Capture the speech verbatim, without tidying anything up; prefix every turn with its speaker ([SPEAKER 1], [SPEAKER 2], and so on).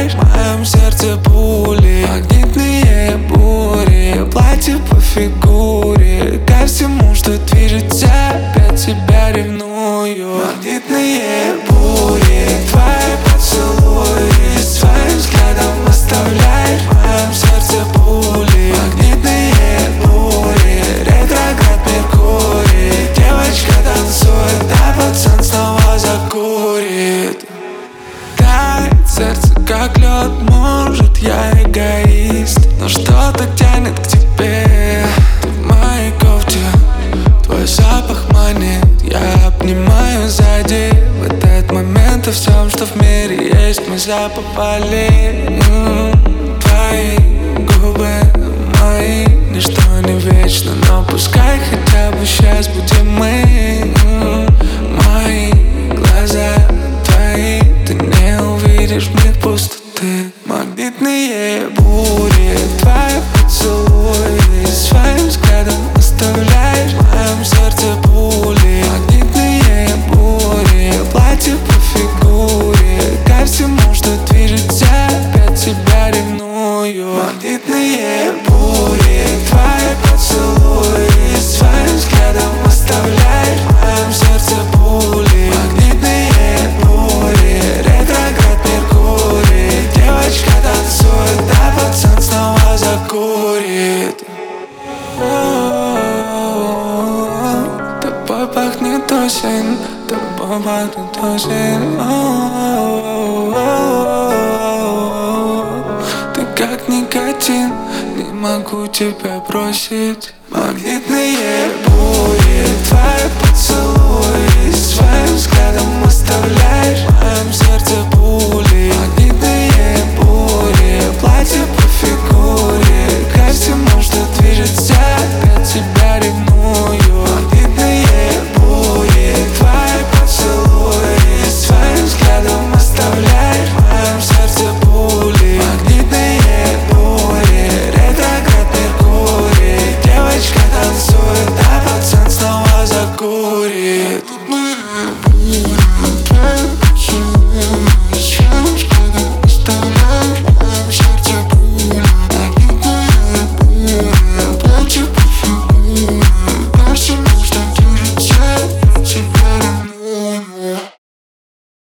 [SPEAKER 1] оставляешь в моем сердце пули. Магнитные бури, платье по фигуре. Ко всему, что движется, опять тебя ревную. Магнитные бури, твои поцелуи. Своим взглядом оставляешь в моем сердце пули. Магнитные бури, ретроград Меркурий. Девочка танцует, а пацан снова закурит. Тает сердце, как лед, может я эгоист, но что-то тянет к тебе. Ты в моей кофте, твой запах манит. Я обнимаю сзади, в этот момент и всем, что в мире есть, мы запопали. М-м, твои губы мои, ничто не вечно, но пускай хотя бы сейчас будем мы. М-м, мои глаза твои, ты не увидишь в них пустоты. Магнитные бури, твои поцелуи. Своим взглядом оставляешь в моем сердце пули. Магнитные бури, платье по фигуре. Ко всему, что движется, опять тебя ревную. Магнитные бури, твои поцелуи. Своим взглядом оставляешь в моем сердце пули. Магнитные бури, ретроград Меркурий. Девочка танцует, а пацан снова закурит. Тобой пахнет осень, тобой пахнет осень. Ты как никотин, не могу тебя бросить. Магнитные бури, твои поцелуи. Своим взглядом оставляешь в моем сердце пули.